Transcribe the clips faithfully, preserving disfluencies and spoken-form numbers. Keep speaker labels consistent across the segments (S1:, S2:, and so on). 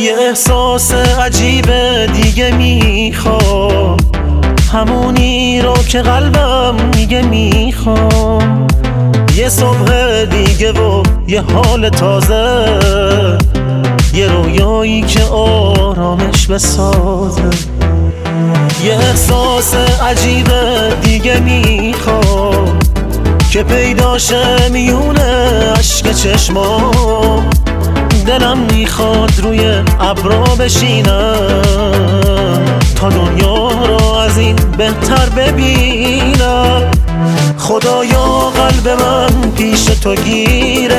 S1: یه احساس عجیب دیگه میخوام، همونی رو که قلبم میگه میخوام. یه صبح دیگه و یه حال تازه، یه رویایی که آرامش بسازه. یه احساس عجیب دیگه میخوام که پیداشه میونه عشق چشمام. دلم میخواد روی ابرا بشینم تا دنیا رو از این بهتر ببینم. خدایا قلب من پیش تو گیره،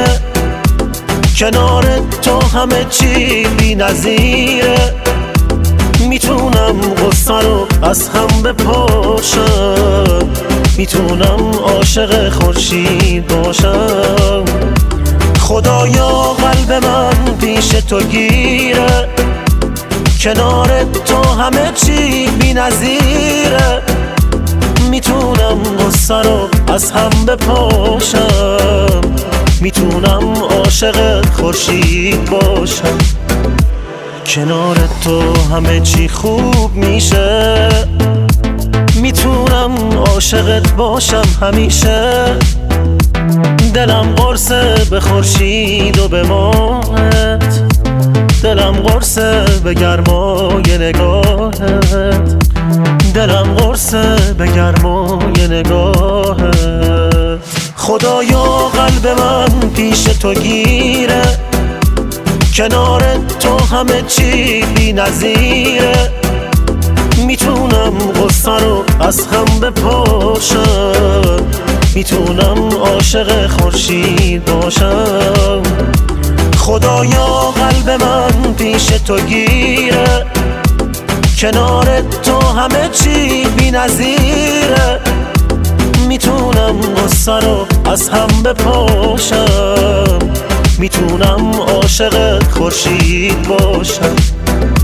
S1: کنار تو همه چی بی نظیره. میتونم غصه رو از هم بپاشم، میتونم عاشق خورشید باشم. خدایا قلب من پیش تو گیره، کنار تو همه چی بی نظیره. میتونم غصه رو از هم بپاشم، میتونم عاشق خورشید باشم. کنار تو همه چی خوب میشه، میتونم عاشقت باشم همیشه. دلم قرصه به خورشید و به ماهت، دلم قرصه به گرمای نگاهت، دلم قرصه به گرمای نگاهت. خدایا قلب من پیش تو گیره، کنار تو همه چی بی نظیره. میتونم غصه رو از هم بپاشم، میتونم عاشق خورشید باشم. خدایا قلب من پیش تو گیره، کنار تو همه چی بی نظیره. میتونم غصه رو از هم بپاشم، میتونم عاشق خورشید باشم.